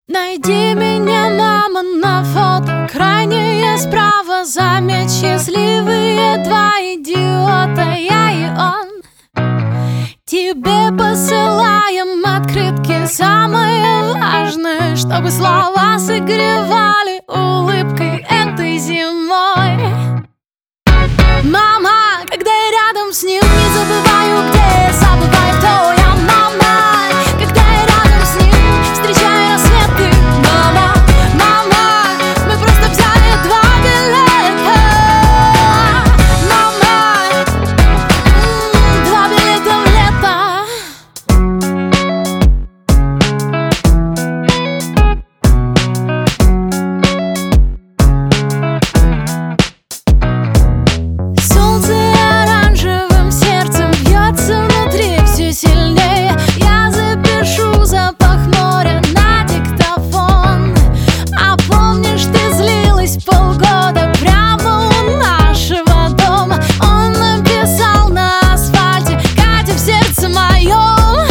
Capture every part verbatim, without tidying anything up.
Найди меня, мама, на фото крайнее справа. Заметь, счастливые два идиота, я и он. Тебе посылаем открытки. Самое важное, чтобы слова согревали улыбкой этой зимой. Мама, когда я рядом с ним, не забываю, где я, забываю, кто я. Мама, когда я рядом с ним, встречаю рассветы. Мама, мама, мы просто взяли два билета. Мама, м-м, два билета в лето. Солнце оранжевым сердцем бьется внутри все сильнее. Я запишу запах моря на диктофон. А помнишь, ты злилась полгода прямо у нашего дома? Он написал на асфальте: Катя, в сердце моем.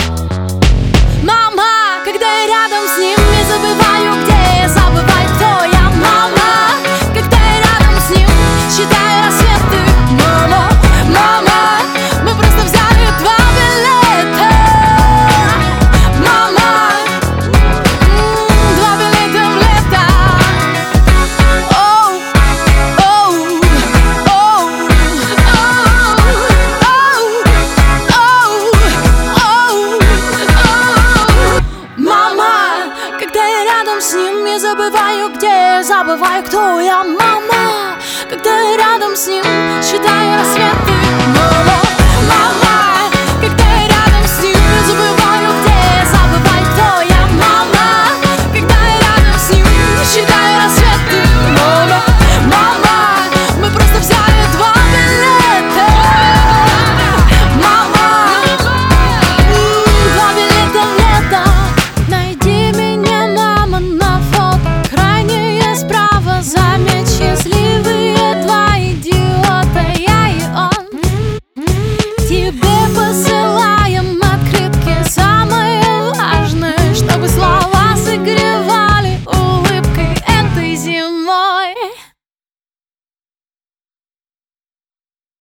Мама, когда я рядом с ним, не забываю, где я, забываю, кто я. Мама, когда я рядом с ним, считаю рассветы. Мама, мама, мы просто взяли два билета. Мама, м, два билета в лето. Оу, оу, оу, оу, оу, оу. Мама, когда я рядом с ним, не забываю, где я, забываю, кто я. Мама, когда я рядом с ним, считаю рассветы. Мама, мама.